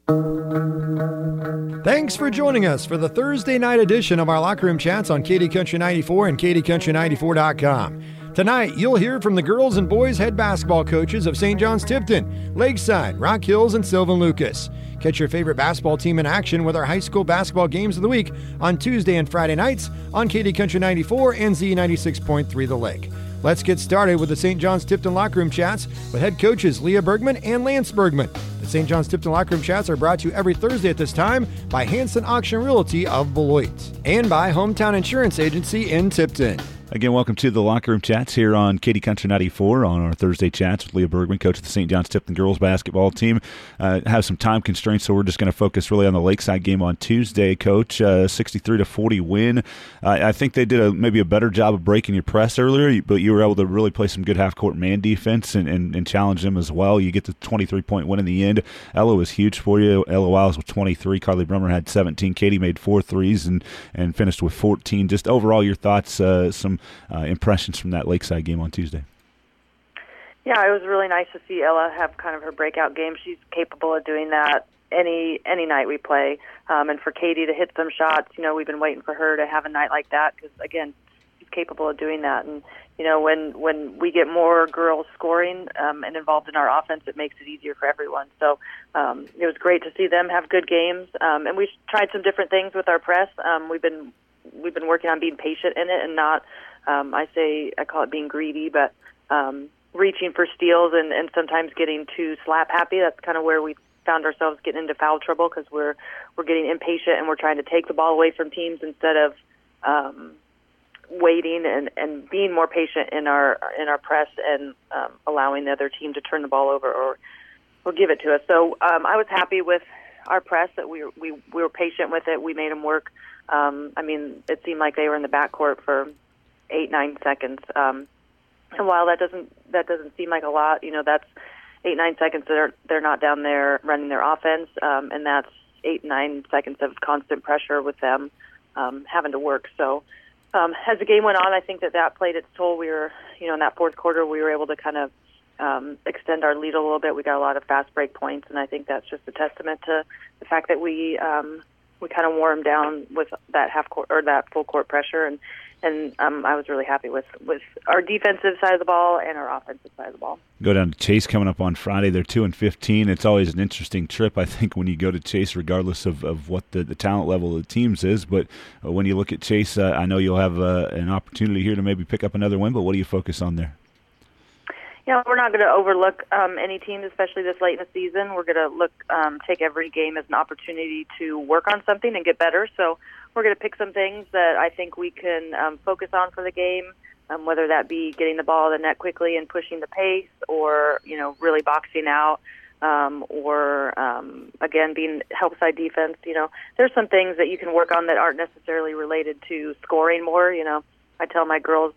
Thanks for joining us for the Thursday night edition of our Locker Room Chats on KD Country 94 and KDCountry94.com. Tonight, you'll hear from the girls and boys head basketball coaches of St. John's Tipton, Lakeside, Rock Hills, and Sylvan Lucas. Catch your favorite basketball team in action with our high school basketball games of the week on Tuesday and Friday nights on KD Country 94 and Z96.3 The Lake. Let's get started with the St. John's Tipton Locker Room Chats with head coaches Leah Bergman and Lance Bergman. The St. John's Tipton Locker Room Chats are brought to you every Thursday at this time by Hanson Auction Realty of Beloit and by Hometown Insurance Agency in Tipton. Again, welcome to the Locker Room Chats here on KD Country 94 on our Thursday Chats with Leah Bergman, coach of the St. John's Tipton girls basketball team. Have some time constraints, so we're just going to focus really on the Lakeside game on Tuesday, Coach. 63-40 win. I think they did maybe a better job of breaking your press earlier, but you were able to really play some good half-court man defense and challenge them as well. You get the 23-point win in the end. Ella was huge for you. Ella Wiles with 23. Carly Brummer had 17. Katie made 4 threes and finished with 14. Just overall, your thoughts, some impressions from that Lakeside game on Tuesday. Yeah, it was really nice to see Ella have kind of her breakout game. She's capable of doing that any night we play. And for Katie to hit some shots, we've been waiting for her to have a night like that because, again, she's capable of doing that. And, when we get more girls scoring and involved in our offense, it makes it easier for everyone. So it was great to see them have good games. And we tried some different things with our press. We've been working on being patient in it and not, I call it being greedy, but reaching for steals and sometimes getting too slap happy. That's kind of where we found ourselves getting into foul trouble because we're getting impatient and we're trying to take the ball away from teams instead of waiting and being more patient in our press and allowing the other team to turn the ball over or give it to us. So I was happy with our press that we were patient with it. We made them work. It seemed like they were in the backcourt for 8-9 seconds. And while that doesn't seem like a lot, that's 8-9 seconds that they're not down there running their offense, and that's 8-9 seconds of constant pressure with them having to work. So as the game went on, I think that played its toll. We were, in that fourth quarter, we were able to kind of extend our lead a little bit. We got a lot of fast break points, and I think that's just a testament to the fact that we kind of wore them down with that half court or that full court pressure, and I was really happy with our defensive side of the ball and our offensive side of the ball. Go down to Chase coming up on Friday. They're 2-15. It's always an interesting trip, I think, when you go to Chase, regardless of what the talent level of the teams is. But when you look at Chase, I know you'll have an opportunity here to maybe pick up another win. But what do you focus on there? We're not going to overlook any team, especially this late in the season. We're going to take every game as an opportunity to work on something and get better. So we're going to pick some things that I think we can focus on for the game, whether that be getting the ball to the net quickly and pushing the pace or, really boxing out or, again, being help side defense. There's some things that you can work on that aren't necessarily related to scoring more. I tell my girls,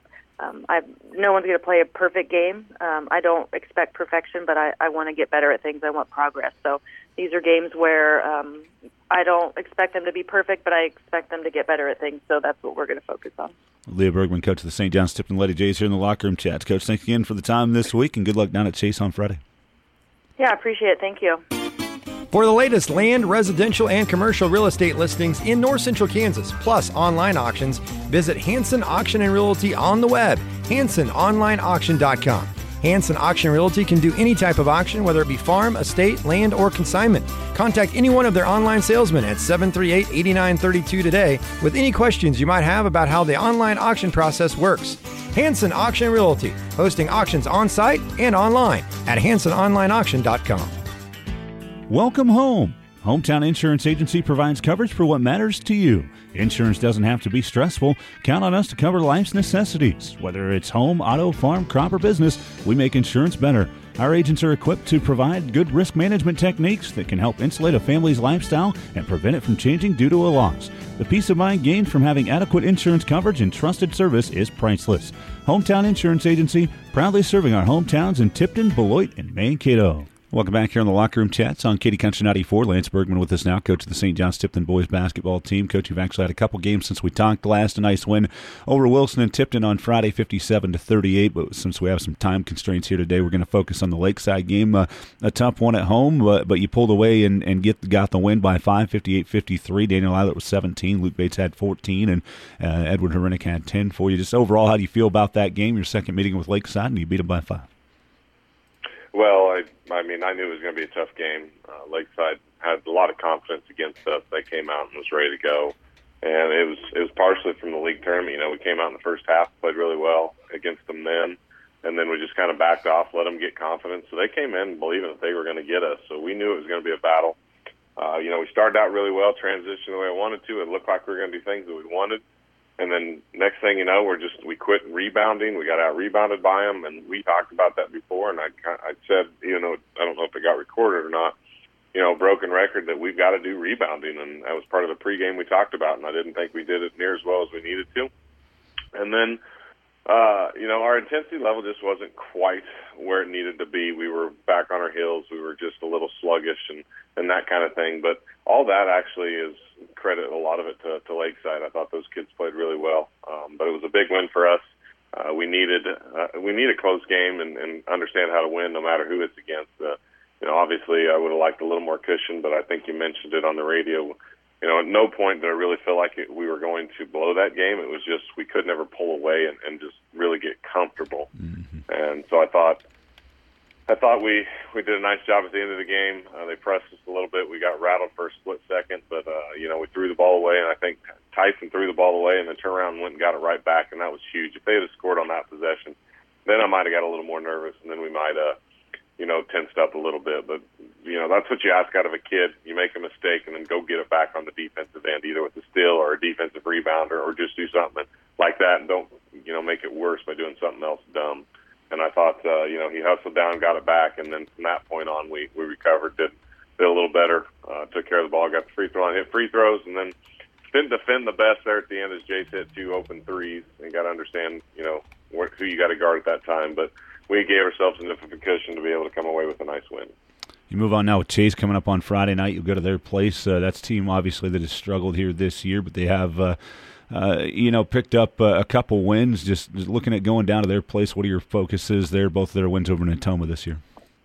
no one's going to play a perfect game. I don't expect perfection, but I want to get better at things. I want progress. So these are games where I don't expect them to be perfect, but I expect them to get better at things. So that's what we're going to focus on. Leah Bergman, coach of the St. John's Tipton Lady Jays here in the Locker Room Chats. Coach, thanks again for the time this week, and good luck down at Chase on Friday. Yeah, I appreciate it. Thank you. For the latest land, residential, and commercial real estate listings in North Central Kansas, plus online auctions, visit Hanson Auction and Realty on the web, HansonOnlineAuction.com. Hanson Auction Realty can do any type of auction, whether it be farm, estate, land, or consignment. Contact any one of their online salesmen at 738-8932 today with any questions you might have about how the online auction process works. Hanson Auction Realty, hosting auctions on-site and online at HansonOnlineAuction.com. Welcome home. Hometown Insurance Agency provides coverage for what matters to you. Insurance doesn't have to be stressful. Count on us to cover life's necessities. Whether it's home, auto, farm, crop, or business, we make insurance better. Our agents are equipped to provide good risk management techniques that can help insulate a family's lifestyle and prevent it from changing due to a loss. The peace of mind gained from having adequate insurance coverage and trusted service is priceless. Hometown Insurance Agency, proudly serving our hometowns in Tipton, Beloit, and Mankato. Welcome back here on the Locker Room Chats on Katy Country 94. Lance Bergman with us now, coach of the St. John's Tipton boys basketball team. Coach, you've actually had a couple games since we talked last. A nice win over Wilson and Tipton on Friday, 57-38. But since we have some time constraints here today, we're going to focus on the Lakeside game. A tough one at home, but you pulled away and got the win by 5, 58-53. Daniel Eilert was 17. Luke Bates had 14, and Edward Hrenek had 10 for you. Just overall, how do you feel about that game? Your second meeting with Lakeside, and you beat them by 5. Well, I mean, I knew it was going to be a tough game. Lakeside had a lot of confidence against us. They came out and was ready to go, and it was partially from the league tournament. You know, we came out in the first half, played really well against them then, and then we just kind of backed off, let them get confidence. So they came in believing that they were going to get us. So we knew it was going to be a battle. You know, we started out really well, transitioned the way I wanted to. It looked like we were going to do things that we wanted. And then next thing you know, we quit rebounding. We got out-rebounded by them, and we talked about that before. And I said, you know, I don't know if it got recorded or not, you know, broken record that we've got to do rebounding. And that was part of the pregame we talked about, and I didn't think we did it near as well as we needed to. And then, you know, our intensity level just wasn't quite where it needed to be. We were back on our heels. We were just a little sluggish and that kind of thing. But all that actually is credit a lot of it to Lakeside. I thought those kids played really well, but it was a big win for us. We need a close game and understand how to win no matter who it's against. You know, obviously I would have liked a little more cushion, but I think you mentioned it on the radio. You know, at no point did I really feel like we were going to blow that game. It was just we could never pull away and just really get comfortable. Mm-hmm. And so I thought we did a nice job at the end of the game. They pressed us a little bit. We got rattled for a split second, but, you know, we threw the ball away, and I think Tyson threw the ball away and then turned around and went and got it right back, and that was huge. If they had scored on that possession, then I might have got a little more nervous, and then we might you know, tensed up a little bit. But, you know, that's what you ask out of a kid. You make a mistake and then go get it back on the defensive end, either with a steal or a defensive rebounder, or just do something like that and don't, you know, make it worse by doing something else dumb. And I thought, you know, he hustled down, got it back, and then from that point on, we recovered, did a little better, took care of the ball, got the free throw, and hit free throws, and then didn't defend the best there at the end as Jace hit 2 open threes. And got to understand, you know, who you got to guard at that time. But we gave ourselves enough of a cushion to be able to come away with a nice win. You move on now with Chase coming up on Friday night. You'll go to their place. That's a team, obviously, that has struggled here this year, but they have you know, picked up a couple wins. Just looking at going down to their place, what are your focuses there, both of their wins over Natoma this year?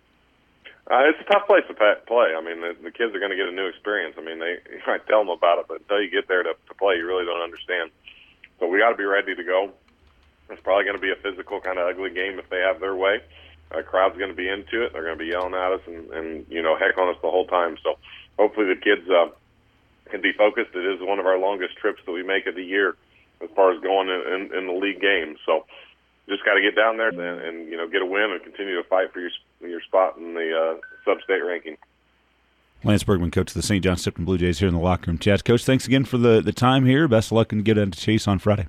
It's a tough place to play. I mean, the kids are going to get a new experience. I mean, I tell them about it, but until you get there to play, you really don't understand. So we got to be ready to go. It's probably going to be a physical, kind of ugly game if they have their way. Crowd's going to be into it. They're going to be yelling at us and you know, heck on us the whole time. So hopefully the kids can be focused. It is one of our longest trips that we make of the year as far as going in the league games. So just got to get down there and you know, get a win and continue to fight for your spot in the sub-state ranking. Lance Bergman, coach of the St. John's Tipton Blue Jays here in the Locker Room Chats. Coach, thanks again for the time here. Best of luck and get into Chase on Friday.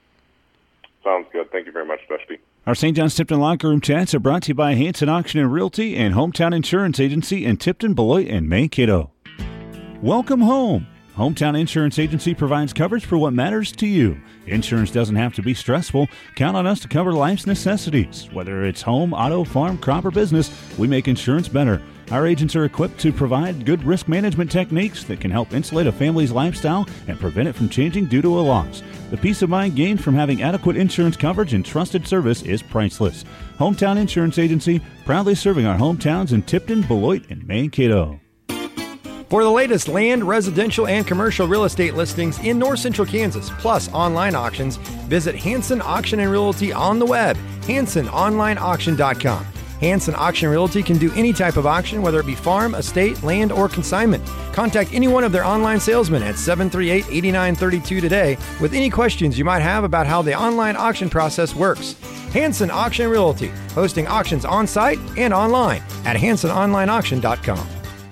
Sounds good. Thank you very much, Dusty. Our St. John's Tipton Locker Room Chats are brought to you by Hanson Auction and Realty and Hometown Insurance Agency in Tipton, Beloit, and Mankato. Welcome home. Hometown Insurance Agency provides coverage for what matters to you. Insurance doesn't have to be stressful. Count on us to cover life's necessities. Whether it's home, auto, farm, crop, or business, we make insurance better. Our agents are equipped to provide good risk management techniques that can help insulate a family's lifestyle and prevent it from changing due to a loss. The peace of mind gained from having adequate insurance coverage and trusted service is priceless. Hometown Insurance Agency, proudly serving our hometowns in Tipton, Beloit, and Mankato. For the latest land, residential, and commercial real estate listings in North Central Kansas, plus online auctions, visit Hanson Auction and Realty on the web, HansonOnlineAuction.com. Hanson Auction Realty can do any type of auction, whether it be farm, estate, land, or consignment. Contact any one of their online salesmen at 738-8932 today with any questions you might have about how the online auction process works. Hanson Auction Realty, hosting auctions on-site and online at HansonOnlineAuction.com.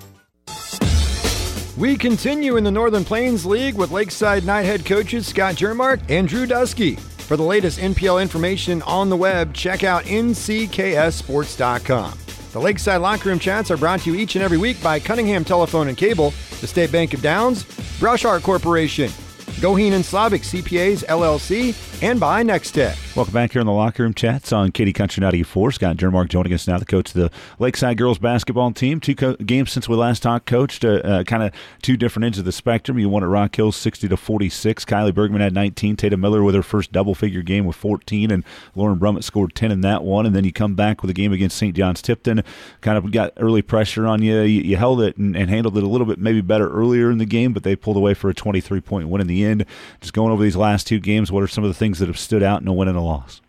We continue in the Northern Plains League with Lakeside Knight head coaches Scott Jermark and Drew Dusky. For the latest NPL information on the web, check out ncksports.com. The Lakeside Locker Room Chats are brought to you each and every week by Cunningham Telephone and Cable, the State Bank of Downs, Brush Art Corporation, Goheen and Slavic CPAs, LLC, and by Next Tech. Welcome back here on the Locker Room Chats on Katy Country 94. Scott Jermark joining us now, the coach of the Lakeside girls basketball team. Two games since we last talked, coached, kind of two different ends of the spectrum. You won at Rock Hills 60-46. Kylie Bergman had 19. Tatum Miller with her first double-figure game with 14, and Lauren Brummett scored 10 in that one. And then you come back with a game against St. John's Tipton. Kind of got early pressure on you. You held it and handled it a little bit maybe better earlier in the game, but they pulled away for a 23-point win in the end. Just going over these last two games, what are some of the things that have stood out in a win and a loss?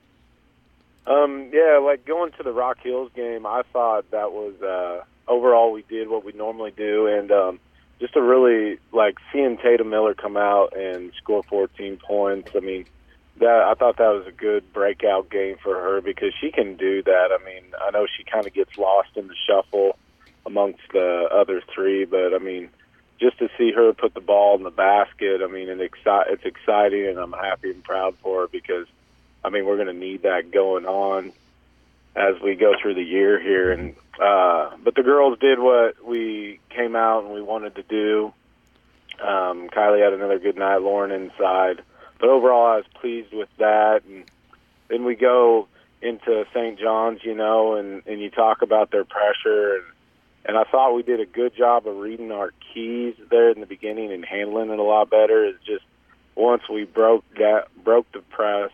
Like going to the Rock Hills game, I thought that was overall we did what we normally do, and just to really seeing Tatum Miller come out and score 14 points. I mean, I thought that was a good breakout game for her because she can do that. I mean, I know she kind of gets lost in the shuffle amongst the other three, but I mean, just to see her put the ball in the basket, I mean, it's exciting, and I'm happy and proud for her because, I mean, we're going to need that going on as we go through the year here. And but the girls did what we came out and we wanted to do. Kylie had another good night, Lauren inside. But overall, I was pleased with that. And then we go into St. John's, and you talk about their pressure. And I thought we did a good job of reading our keys there in the beginning and handling it a lot better. It's just once we broke the press,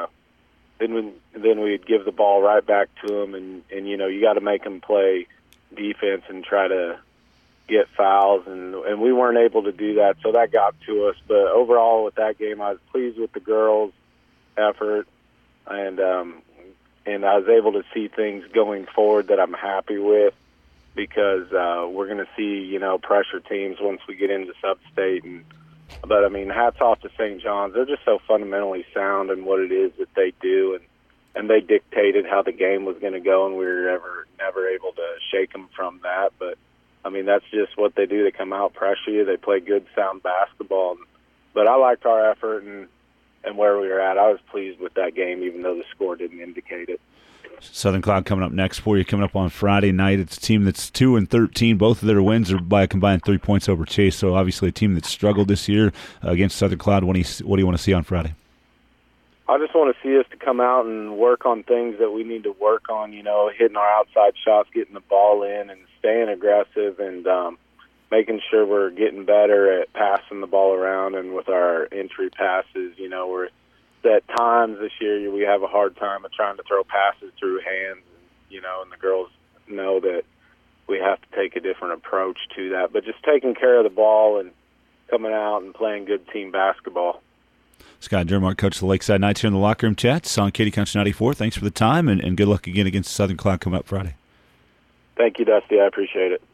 then we'd give the ball right back to them, and you got to make them play defense and try to get fouls, and we weren't able to do that, so that got to us. But overall, with that game, I was pleased with the girls' effort, and I was able to see things going forward that I'm happy with because we're going to see pressure teams once we get into sub-state. But, I mean, hats off to St. John's. They're just so fundamentally sound in what it is that they do, and they dictated how the game was going to go, and we were never able to shake them from that. But, I mean, that's just what they do. They come out, pressure you. They play good, sound basketball. But I liked our effort and where we were at. I was pleased with that game, even though the score didn't indicate it. Southern Cloud coming up next for you. Coming up on Friday night, it's a team that's 2-13. Both of their wins are by a combined 3 points over Chase. So obviously a team that's struggled this year against Southern Cloud. What do you want to see on Friday? I just want to see us to come out and work on things that we need to work on. Hitting our outside shots, getting the ball in, and staying aggressive, and making sure we're getting better at passing the ball around and with our entry passes. We're at times this year we have a hard time of trying to throw passes through hands, and the girls know that we have to take a different approach to that. But just taking care of the ball and coming out and playing good team basketball. Scott Jermark, coach of the Lakeside Knights here in the Locker Room Chats on Katy Country 94. Thanks for the time, and good luck again against Southern Cloud coming up Friday. Thank you, Dusty. I appreciate it.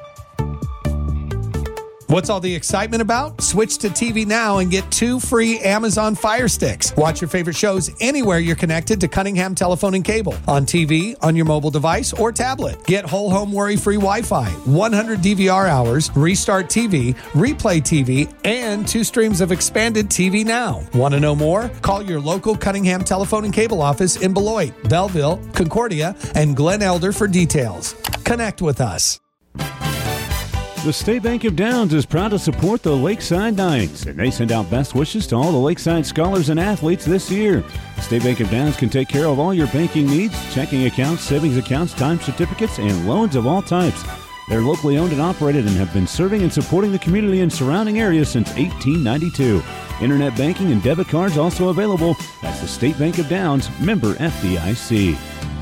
What's all the excitement about? Switch to TV Now and get 2 free Amazon Fire Sticks. Watch your favorite shows anywhere you're connected to Cunningham Telephone and Cable. On TV, on your mobile device, or tablet. Get whole home worry-free Wi-Fi, 100 DVR hours, Restart TV, Replay TV, and 2 streams of expanded TV Now. Want to know more? Call your local Cunningham Telephone and Cable office in Beloit, Belleville, Concordia, and Glen Elder for details. Connect with us. The State Bank of Downs is proud to support the Lakeside Knights, and they send out best wishes to all the Lakeside scholars and athletes this year. State Bank of Downs can take care of all your banking needs, checking accounts, savings accounts, time certificates, and loans of all types. They're locally owned and operated and have been serving and supporting the community and surrounding areas since 1892. Internet banking and debit cards also available. That's the State Bank of Downs, member FDIC.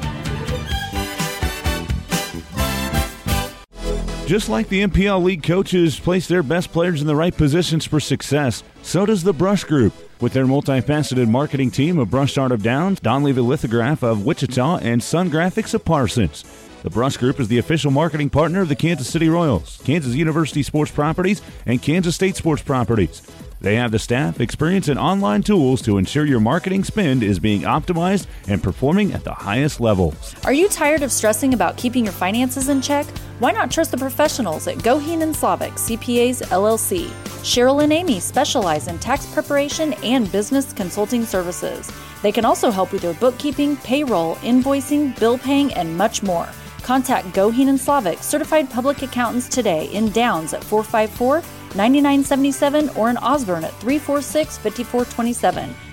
Just like the MPL League coaches place their best players in the right positions for success, so does the Brush Group. With their multifaceted marketing team of Brush Art of Downs, Don Levy Lithograph of Wichita, and Sun Graphics of Parsons. The Brush Group is the official marketing partner of the Kansas City Royals, Kansas University Sports Properties, and Kansas State Sports Properties. They have the staff, experience, and online tools to ensure your marketing spend is being optimized and performing at the highest levels. Are you tired of stressing about keeping your finances in check? Why not trust the professionals at Goheen & Slavic CPAs LLC? Cheryl and Amy specialize in tax preparation and business consulting services. They can also help with your bookkeeping, payroll, invoicing, bill paying, and much more. Contact Goheen & Slavic certified public accountants today in Downs at 454-9977 or in Osborne at 346-5427.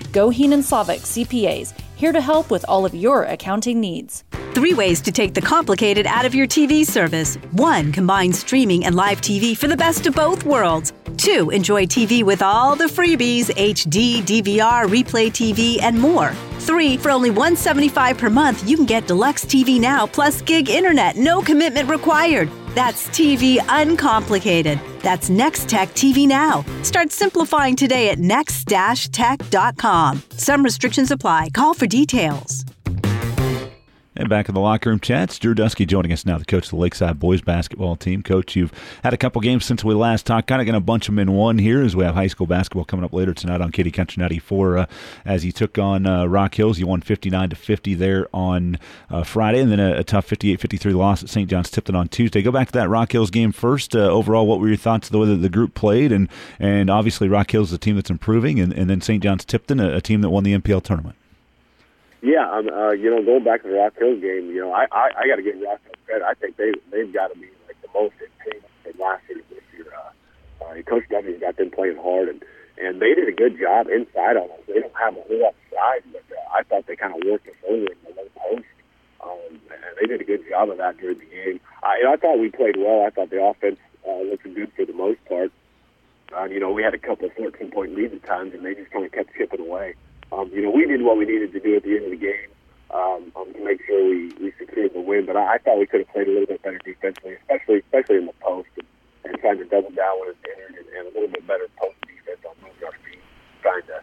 Goheen & Slavik CPAs, here to help with all of your accounting needs. 3 ways to take the complicated out of your TV service. 1. Combine streaming and live TV for the best of both worlds. 2. Enjoy TV with all the freebies, HD, DVR, Replay TV, and more. 3. For only $175 per month, you can get Deluxe TV Now plus gig internet, no commitment required. That's TV uncomplicated. That's Nextech TV Now. Start simplifying today at next-tech.com. Some restrictions apply. Call for details. And back in the locker room chats, Drew Dusky joining us now, the coach of the Lakeside boys basketball team. Coach, you've had a couple games since we last talked. Kind of going to bunch them in one here as we have high school basketball coming up later tonight on Katy Country 94. As you took on Rock Hills, you won 59-50 there on Friday, and then a tough 58-53 loss at St. John's Tipton on Tuesday. Go back to that Rock Hills game first. Overall, what were your thoughts of the way that the group played? And obviously Rock Hills is a team that's improving, and then St. John's Tipton, a team that won the MPL tournament. Yeah, going back to the Rock Hills game, I got to give Rock Hills credit. I think they've got to be like the most improved from last year to this year. Coach Duffy's got them playing hard, and they did a good job inside on us. They don't have a whole lot of size, but I thought they kind of worked us over in the low post, and they did a good job of that during the game. I thought we played well. I thought the offense looked good for the most part. We had a couple of 14-point leads at times, and they just kind of kept chipping away. We did what we needed to do at the end of the game to make sure we secured the win. But I thought we could have played a little bit better defensively, especially in the post and trying to double down when it's entered and a little bit better post defense on moving our feet, trying to,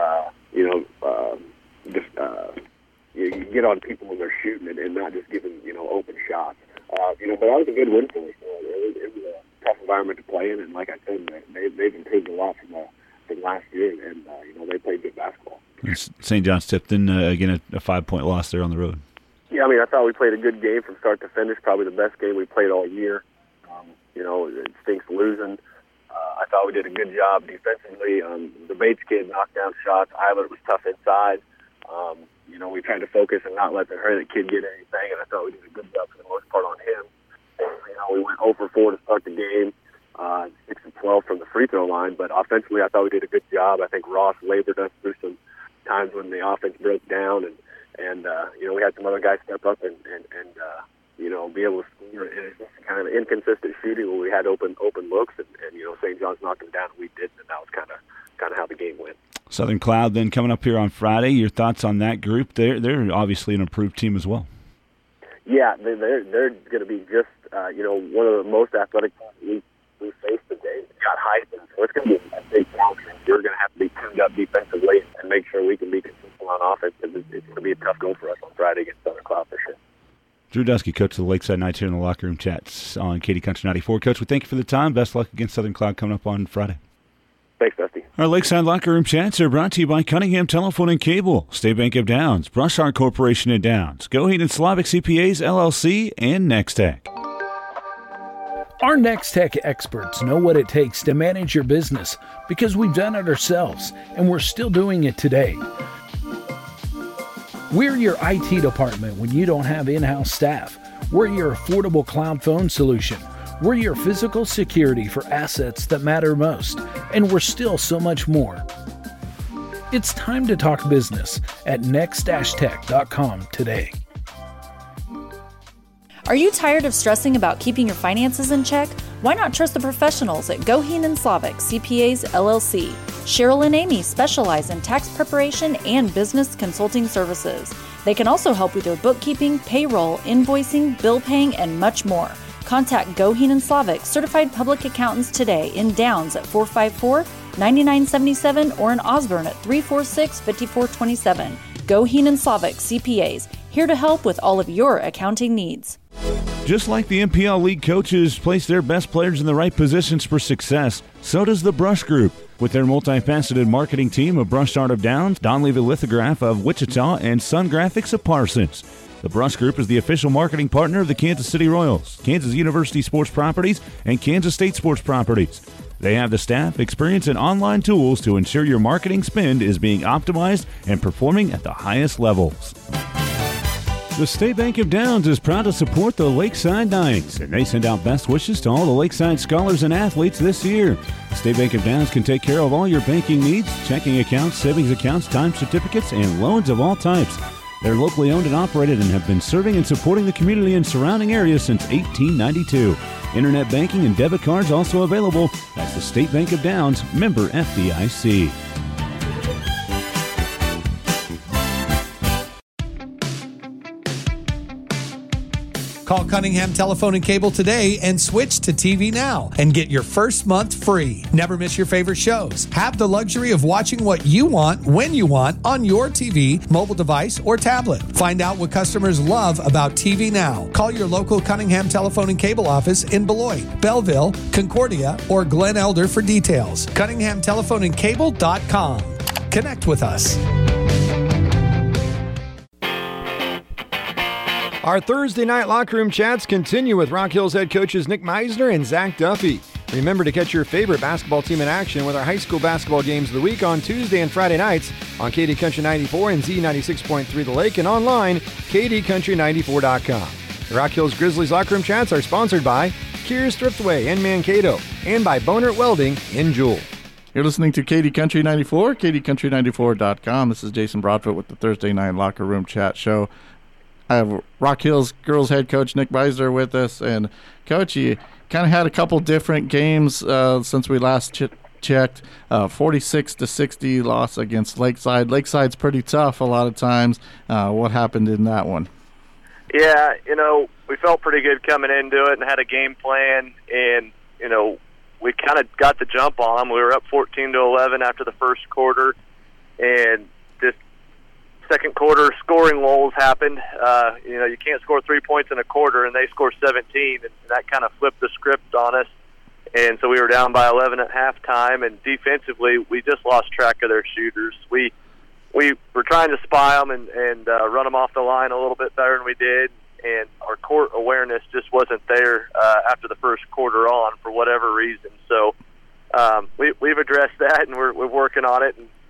get on people when they're shooting and not just giving, open shots. But that was a good win for us. It was a tough environment to play in, and like I said, they've improved a lot from last year, and they played good basketball. St. John's Tipton, again, a 5-point loss there on the road. Yeah, I thought we played a good game from start to finish, probably the best game we played all year. It stinks losing. I thought we did a good job defensively. The Bates kid knocked down shots. Eilert was tough inside. We tried to focus and not let the kid get anything, and I thought we did a good job for the most part on him. We went 0 for 4 to start the game. 6 of 12 from the free throw line, but offensively I thought we did a good job. I think Ross labored us through some times when the offense broke down, and we had some other guys step up and be able to score. And it's just kind of inconsistent shooting where we had open looks, and St. John's knocked them down and we didn't, and that was kind of how the game went. Southern Cloud then coming up here on Friday. Your thoughts on that group? They're obviously an improved team as well. Yeah, they're going to be just one of the most athletic teams we faced today. We got Heisman, so it's going to be a big challenge. We're going to have to be tuned up defensively and make sure we can be consistent on offense, because it's going to be a tough goal for us on Friday against Southern Cloud for sure. Drew Dusky, coach of the Lakeside Knights here in the locker room chats on Katy Country 94. Coach, we thank you for the time. Best luck against Southern Cloud coming up on Friday. Thanks, Dusty. Our Lakeside Locker Room chats are brought to you by Cunningham Telephone and Cable, State Bank of Downs, Brushard Corporation of Downs, Goheen & Slavik CPAs, LLC, and Nextech. Our Nextech experts know what it takes to manage your business because we've done it ourselves, and we're still doing it today. We're your IT department when you don't have in-house staff. We're your affordable cloud phone solution. We're your physical security for assets that matter most, and we're still so much more. It's time to talk business at next-tech.com today. Are you tired of stressing about keeping your finances in check? Why not trust the professionals at Goheen & Slavik CPAs, LLC? Cheryl and Amy specialize in tax preparation and business consulting services. They can also help with your bookkeeping, payroll, invoicing, bill paying, and much more. Contact Goheen & Slavik certified public accountants today in Downs at 454-9977 or in Osborne at 346-5427. Goheen & Slavik CPAs, here to help with all of your accounting needs. Just like the MPL League coaches place their best players in the right positions for success, so does the Brush Group. With their multifaceted marketing team of Brush Art of Downs, Don Levy Lithograph of Wichita, and Sun Graphics of Parsons. The Brush Group is the official marketing partner of the Kansas City Royals, Kansas University Sports Properties, and Kansas State Sports Properties. They have the staff, experience, and online tools to ensure your marketing spend is being optimized and performing at the highest levels. The State Bank of Downs is proud to support the Lakeside Knights, and they send out best wishes to all the Lakeside scholars and athletes this year. State Bank of Downs can take care of all your banking needs, checking accounts, savings accounts, time certificates, and loans of all types. They're locally owned and operated and have been serving and supporting the community and surrounding areas since 1892. Internet banking and debit cards also available. That's the State Bank of Downs, member FDIC. Call Cunningham Telephone and Cable today and switch to TV Now and get your first month free. Never miss your favorite shows. Have the luxury of watching what you want, when you want, on your TV, mobile device, or tablet. Find out what customers love about TV Now. Call your local Cunningham Telephone and Cable office in Beloit, Belleville, Concordia, or Glen Elder for details. CunninghamTelephoneandCable.com. Connect with us. Our Thursday night locker room chats continue with Rock Hills head coaches Nick Meisner and Zach Duffy. Remember to catch your favorite basketball team in action with our high school basketball games of the week on Tuesday and Friday nights on KD Country 94 and Z96.3 The Lake and online, kdcountry94.com. The Rock Hills Grizzlies locker room chats are sponsored by Kears Thriftway in Mankato and by Bonert Welding in Jewel. You're listening to KD Country 94, kdcountry94.com. This is Jason Broadfoot with the Thursday night locker room chat show. I have Rock Hills girls head coach Nick Meisner with us. And, Coach, you kind of had a couple different games since we last checked. 46-60 loss against Lakeside. Lakeside's pretty tough a lot of times. What happened in that one? Yeah, we felt pretty good coming into it and had a game plan. And, we kind of got the jump on them. We were up 14-11 after the first quarter. And just second quarter scoring lulls happened. You can't score 3 points in a quarter, and they scored 17, and that kind of flipped the script on us. And so we were down by 11 at halftime, and defensively we just lost track of their shooters. We were trying to spy them and run them off the line a little bit better than we did, and our court awareness just wasn't there after the first quarter on for whatever reason. So we've addressed that, and we're working on it, and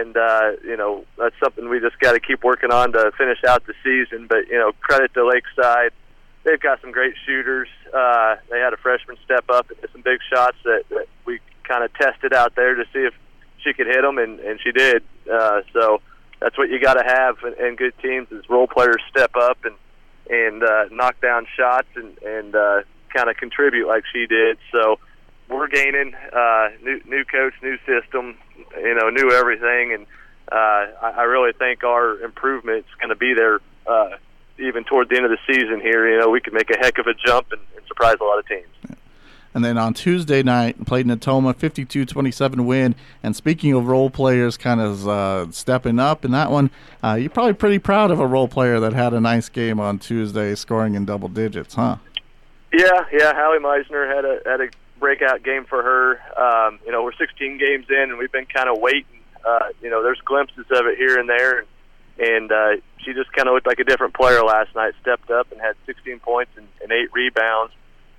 that's something we just got to keep working on to finish out the season. But, credit to Lakeside. They've got some great shooters. They had a freshman step up and hit some big shots that we kind of tested out there to see if she could hit them, and she did. So that's what you got to have in good teams is role players step up and knock down shots and kind of contribute like she did. So we're gaining new coach, new system, new everything, and I really think our improvement's going to be there even toward the end of the season here. We could make a heck of a jump and surprise a lot of teams. Yeah. And then on Tuesday night, played in Natoma, 52-27 win. And speaking of role players kind of stepping up in that one, you're probably pretty proud of a role player that had a nice game on Tuesday, scoring in double digits, huh? Yeah, Hallie Meisner had a breakout game for her. We're 16 games in, and we've been kind of waiting. There's glimpses of it here and there, and she just kind of looked like a different player last night. Stepped up and had 16 points and 8 rebounds.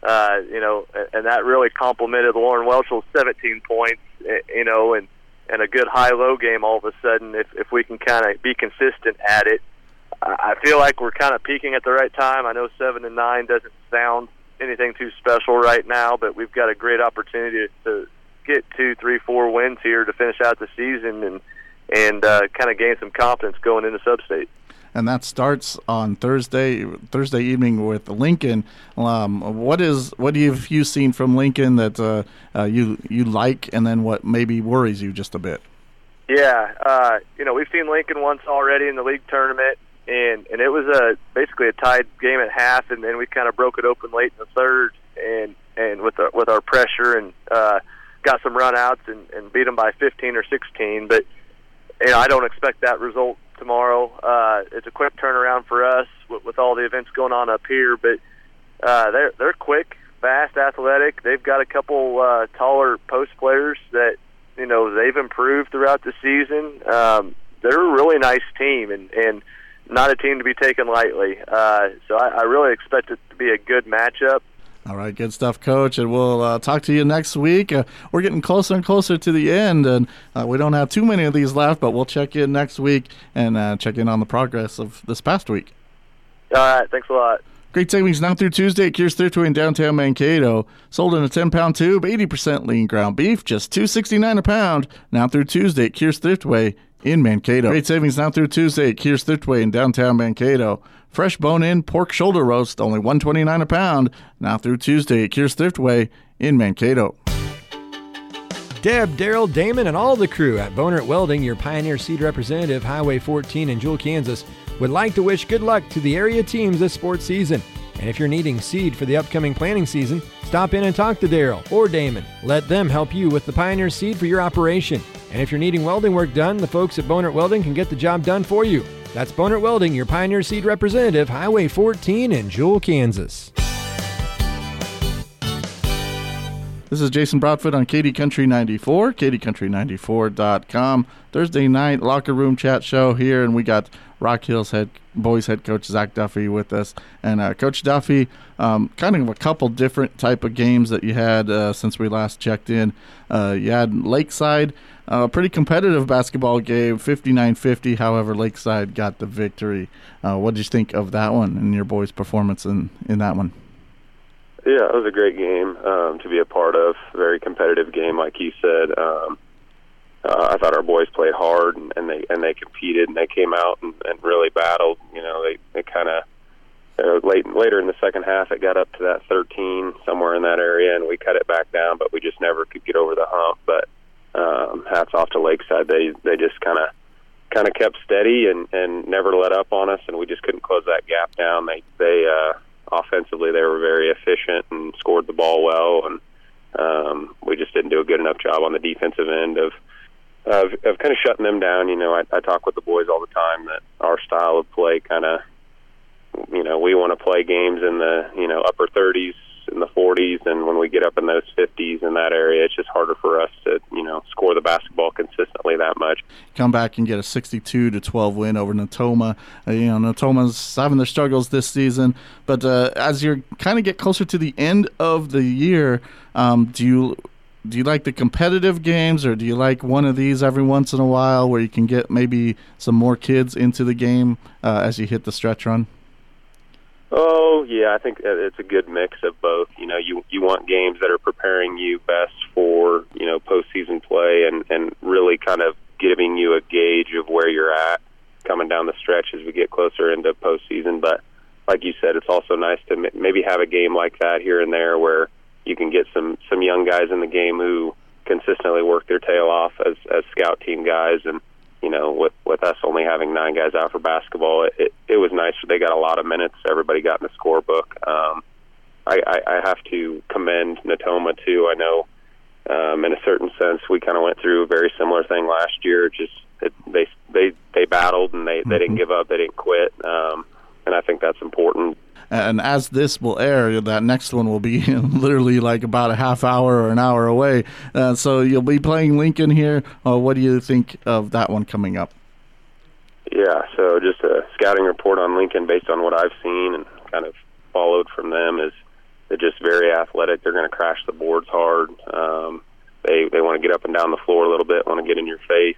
And that really complimented Lauren Welch's 17 points. And a good high-low game all of a sudden. If we can kind of be consistent at it, I feel like we're kind of peaking at the right time. I know 7-9 doesn't sound anything too special right now, but we've got a great opportunity to get 2, 3, 4 wins here to finish out the season and kind of gain some confidence going into Sub-State. And that starts on Thursday evening with Lincoln. What have you seen from Lincoln that you like, and then what maybe worries you just a bit? Yeah, we've seen Lincoln once already in the league tournament, and it was basically a tied game at half, and then we kind of broke it open late in the third, and with our pressure and got some runouts and beat them by 15 or 16. But I don't expect that result tomorrow. It's a quick turnaround for us with all the events going on up here, but they're quick, fast, athletic. They've got a couple taller post players that they've improved throughout the season. They're a really nice team and not a team to be taken lightly. So I really expect it to be a good matchup. All right, good stuff, Coach, and we'll talk to you next week. We're getting closer and closer to the end, and we don't have too many of these left, but we'll check in next week and check in on the progress of this past week. All right, thanks a lot. Great savings now through Tuesday at Kear's Thriftway in downtown Mankato. Sold in a 10-pound tube, 80% lean ground beef, just $2.69 a pound. Now through Tuesday at Kear's Thriftway in Mankato. Great savings now through Tuesday at Kear's Thriftway in downtown Mankato. Fresh bone-in pork shoulder roast, only $1.29 a pound. Now through Tuesday at Kear's Thriftway in Mankato. Deb, Daryl, Damon, and all the crew at Bonert Welding, your Pioneer Seed representative, Highway 14 in Jewell, Kansas, would like to wish good luck to the area teams this sports season. And if you're needing seed for the upcoming planting season, stop in and talk to Daryl or Damon. Let them help you with the Pioneer Seed for your operation. And if you're needing welding work done, the folks at Bonert Welding can get the job done for you. That's Bonert Welding, your Pioneer Seed representative, Highway 14 in Jewell, Kansas. This is Jason Broadfoot on Katy Country 94, KatyCountry94.com. Thursday night locker room chat show here, and we got Rock Hills boys head coach Zach Duffy with us. And Coach Duffy, kind of a couple different type of games that you had since we last checked in. You had Lakeside, a pretty competitive basketball game, 59-50. However, Lakeside got the victory. What did you think of that one and your boys' performance in that one? Yeah, it was a great game to be a part of. Very competitive game, like you said. I thought our boys played hard and they competed and they came out and really battled. You know, they kind of later in the second half it got up to that 13 somewhere in that area and we cut it back down, but we just never could get over the hump. But hats off to Lakeside. They just kind of kept steady and never let up on us, and we just couldn't close that gap down. They offensively, they were very efficient and scored the ball well, and we just didn't do a good enough job on the defensive end of kind of shutting them down. You know, I talk with the boys all the time that our style of play kind of, you know, we want to play games in the, you know, upper 30s, in the 40s, and when we get up in those 50s in that area, it's just harder for us to, you know, score the basketball consistently that much. Come back and get a 62-12 win over Natoma. Natoma's having their struggles this season, but as you kind of get closer to the end of the year, do you like the competitive games, or do you like one of these every once in a while where you can get maybe some more kids into the game as you hit the stretch run? Oh, yeah, I think it's a good mix of both. You know, you want games that are preparing you best for, you know, postseason play and really kind of giving you a gauge of where you're at coming down the stretch as we get closer into postseason. But like you said, it's also nice to maybe have a game like that here and there where you can get some young guys in the game who consistently work their tail off as scout team guys. And you know, with us only having 9 guys out for basketball, it was nice. They got a lot of minutes. Everybody got in the scorebook. I have to commend Natoma too. I know, in a certain sense, we kind of went through a very similar thing last year. They battled and they didn't give up. They didn't quit. And I think that's important. And as this will air, that next one will be literally like about a half hour or an hour away. So you'll be playing Lincoln here. What do you think of that one coming up? Yeah, so just a scouting report on Lincoln based on what I've seen and kind of followed from them is they're just very athletic. They're going to crash the boards hard. They want to get up and down the floor a little bit, want to get in your face.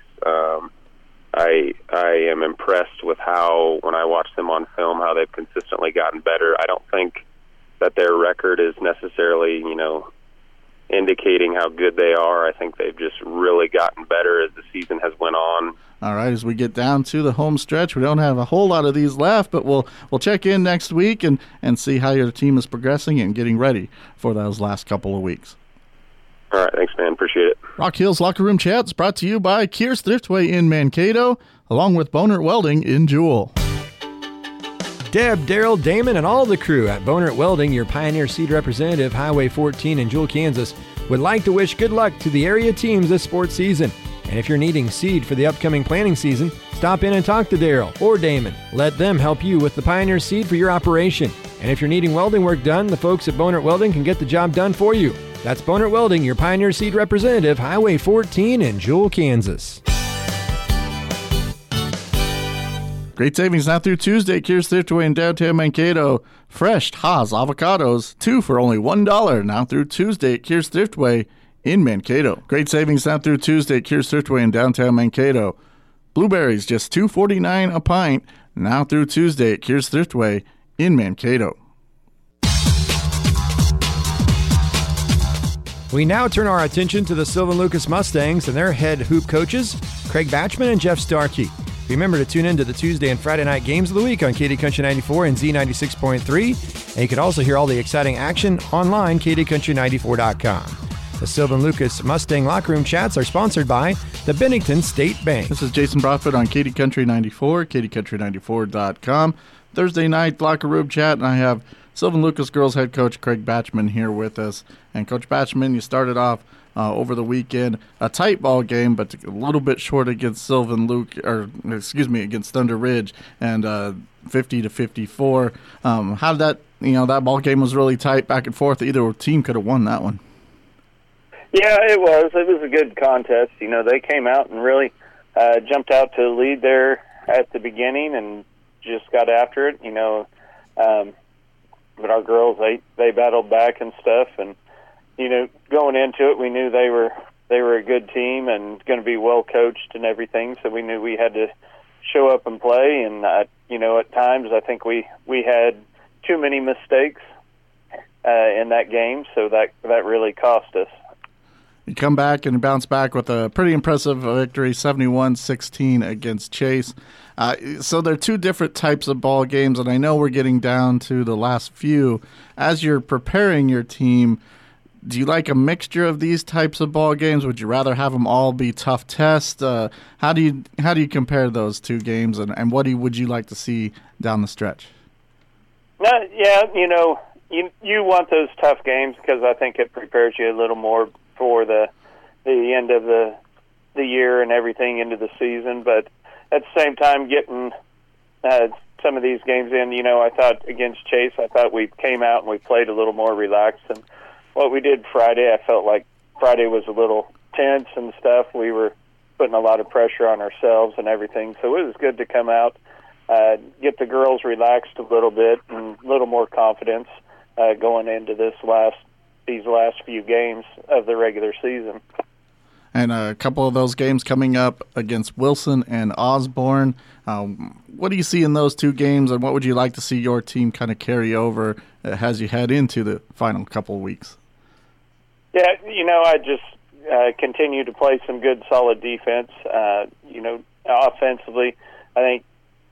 I am impressed with how, when I watch them on film, how they've consistently gotten better. I don't think that their record is necessarily, you know, indicating how good they are. I think they've just really gotten better as the season has went on. All right, as we get down to the home stretch, we don't have a whole lot of these left, but we'll check in next week and see how your team is progressing and getting ready for those last couple of weeks. All right, thanks, man. Appreciate it. Rock Hills Locker Room Chat is brought to you by Kear's Thriftway in Mankato, along with Bonert Welding in Jewell. Deb, Daryl, Damon, and all the crew at Bonert Welding, your Pioneer Seed representative, Highway 14 in Jewell, Kansas, would like to wish good luck to the area teams this sports season. And if you're needing seed for the upcoming planting season, stop in and talk to Daryl or Damon. Let them help you with the Pioneer Seed for your operation. And if you're needing welding work done, the folks at Bonert Welding can get the job done for you. That's Bonert Welding, your Pioneer Seed representative, Highway 14 in Jewell, Kansas. Great savings now through Tuesday. Kear's Thriftway in downtown Mankato. Fresh Haas avocados, 2 for only $1 now through Tuesday at Kear's Thriftway in Mankato. Great savings now through Tuesday at Kear's Thriftway in downtown Mankato. Blueberries just $2.49 a pint now through Tuesday at Kear's Thriftway in Mankato. We now turn our attention to the Sylvan Lucas Mustangs and their head hoop coaches, Craig Batchman and Jeff Starkey. Remember to tune in to the Tuesday and Friday night games of the week on KD Country 94 and Z96.3. And you can also hear all the exciting action online, KDCountry94.com. The Sylvan Lucas Mustang Locker Room Chats are sponsored by the Bennington State Bank. This is Jason Broadfoot on KD Country 94, KDCountry94.com. Thursday night Locker Room Chat, and I have Sylvan Lucas girls head coach Craig Batchman here with us. And Coach Batchman, you started off over the weekend a tight ball game, but a little bit short against against Thunder Ridge, and 50-54. How did that? That ball game was really tight, back and forth. Either team could have won that one. Yeah, it was. It was a good contest. They came out and really jumped out to the lead there at the beginning and just got after it. But our girls, they battled back and stuff, and going into it, we knew they were a good team and going to be well coached and everything. So we knew we had to show up and play. And at times, I think we had too many mistakes in that game, so that really cost us. You come back and bounce back with a pretty impressive victory, 71-16 against Chase. So there are two different types of ball games, and I know we're getting down to the last few. As you're preparing your team, do you like a mixture of these types of ball games? Would you rather have them all be tough tests? How do you compare those two games, and what would you like to see down the stretch? Yeah, you want those tough games because I think it prepares you a little more for the end of the year and everything into the season. But at the same time, getting some of these games in, I thought against Chase, I thought we came out and we played a little more relaxed. And what we did Friday, I felt like Friday was a little tense and stuff. We were putting a lot of pressure on ourselves and everything. So it was good to come out, get the girls relaxed a little bit and a little more confidence going into these last few games of the regular season. And a couple of those games coming up against Wilson and Osborne. What do you see in those two games, and what would you like to see your team kind of carry over as you head into the final couple of weeks? Yeah, I just continue to play some good, solid defense. Offensively, I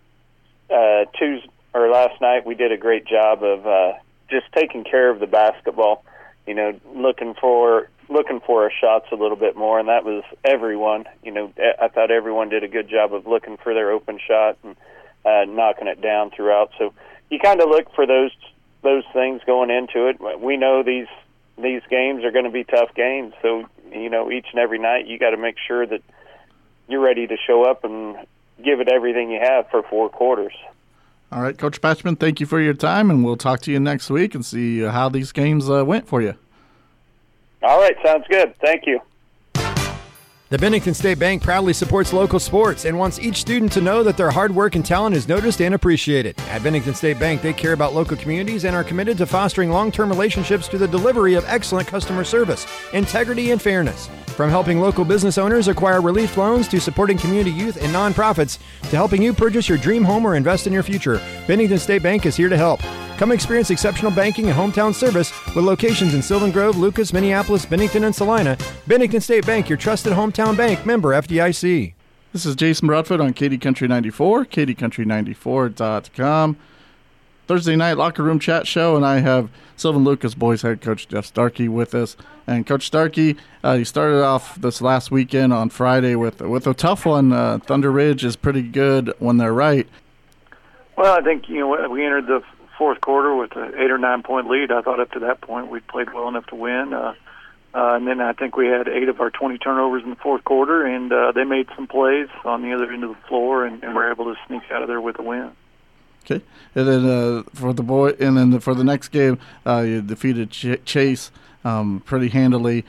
think last night we did a great job of just taking care of the basketball. Looking for our shots a little bit more, and that was everyone. I thought everyone did a good job of looking for their open shot and knocking it down throughout. So you kind of look for those things going into it. We know these games are going to be tough games, so each and every night you got to make sure that you're ready to show up and give it everything you have for 4 quarters. All right, Coach Batchman, thank you for your time, and we'll talk to you next week and see how these games went for you. All right, sounds good. Thank you. The Bennington State Bank proudly supports local sports and wants each student to know that their hard work and talent is noticed and appreciated. At Bennington State Bank, they care about local communities and are committed to fostering long-term relationships through the delivery of excellent customer service, integrity, and fairness. From helping local business owners acquire relief loans to supporting community youth and nonprofits to helping you purchase your dream home or invest in your future, Bennington State Bank is here to help. Come experience exceptional banking and hometown service with locations in Sylvan Grove, Lucas, Minneapolis, Bennington, and Salina. Bennington State Bank, your trusted hometown bank, member FDIC. This is Jason Broadfoot on KD Country 94, KDCountry94.com. Thursday night locker room chat show, and I have Sylvan Lucas boys head coach Jeff Starkey with us. And Coach Starkey, you started off this last weekend on Friday with a tough one. Thunder Ridge is pretty good when they're right. Well, I think we entered the fourth quarter with an 8 or 9 point lead. I thought up to that point we'd played well enough to win. And then I think we had 8 of our 20 turnovers in the fourth quarter, and they made some plays on the other end of the floor, and were able to sneak out of there with a win. Okay, and then for the next game, you defeated Chase pretty handily.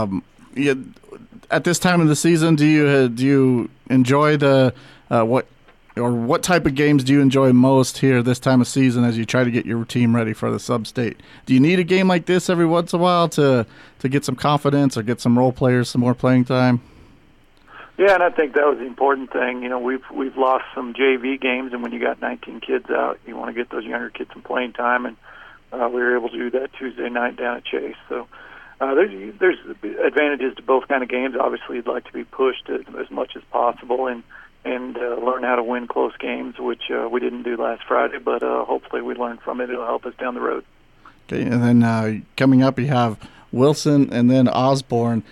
At this time of the season, do you enjoy what type of games do you enjoy most here this time of season as you try to get your team ready for the sub-state? Do you need a game like this every once in a while to get some confidence or get some role players some more playing time? Yeah, and I think that was the important thing. You know, we've lost some JV games, and when you got 19 kids out, you want to get those younger kids some playing time, and we were able to do that Tuesday night down at Chase. So there's advantages to both kind of games. Obviously, you'd like to be pushed as much as possible and learn how to win close games, which we didn't do last Friday, but hopefully we learn from it. It'll help us down the road. Okay, and then coming up, you have Wilson and then Osborne.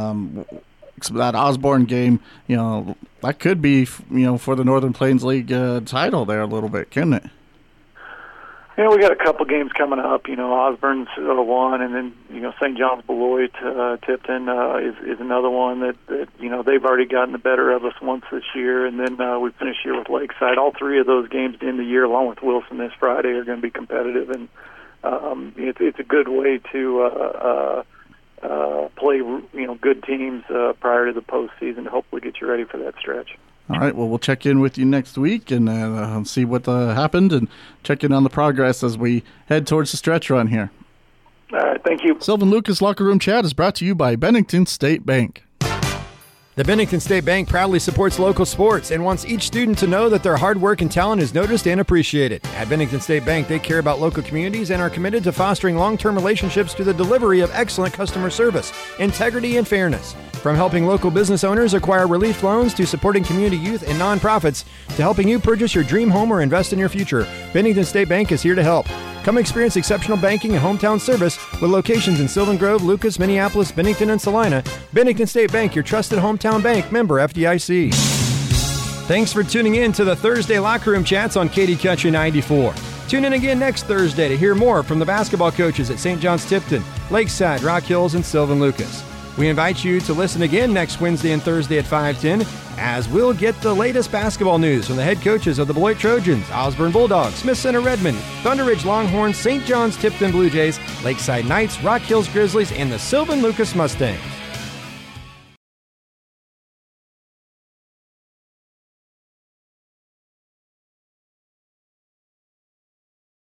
That Osborne game, you know, that could be, you know, for the Northern Plains League title there a little bit, couldn't it? Yeah, we got a couple games coming up. You know, Osborne's one, and then, you know, St. John's Beloit, Tipton is another one that, you know, they've already gotten the better of us once this year, and then we finish here with Lakeside. All three of those games to end the year, along with Wilson this Friday, are going to be competitive, and it's a good way to play, you know, good teams prior to the postseason to hopefully get you ready for that stretch. All right, well, we'll check in with you next week and see what happened and check in on the progress as we head towards the stretch run here. All right, thank you. Sylvan Lucas Locker Room Chat is brought to you by Bennington State Bank. The Bennington State Bank proudly supports local sports and wants each student to know that their hard work and talent is noticed and appreciated. At Bennington State Bank, they care about local communities and are committed to fostering long-term relationships through the delivery of excellent customer service, integrity, and fairness. From helping local business owners acquire relief loans to supporting community youth and nonprofits to helping you purchase your dream home or invest in your future, Bennington State Bank is here to help. Come experience exceptional banking and hometown service with locations in Sylvan Grove, Lucas, Minneapolis, Bennington, and Salina. Bennington State Bank, your trusted hometown bank, member FDIC. Thanks for tuning in to the Thursday Locker Room Chats on Katy Country 94. Tune in again next Thursday to hear more from the basketball coaches at St. John's Tipton, Lakeside, Rock Hills, and Sylvan Lucas. We invite you to listen again next Wednesday and Thursday at 5:10 as we'll get the latest basketball news from the head coaches of the Beloit Trojans, Osborne Bulldogs, Smith Center Redmond, Thunder Ridge Longhorns, St. John's Tipton Blue Jays, Lakeside Knights, Rock Hills Grizzlies, and the Sylvan Lucas Mustangs.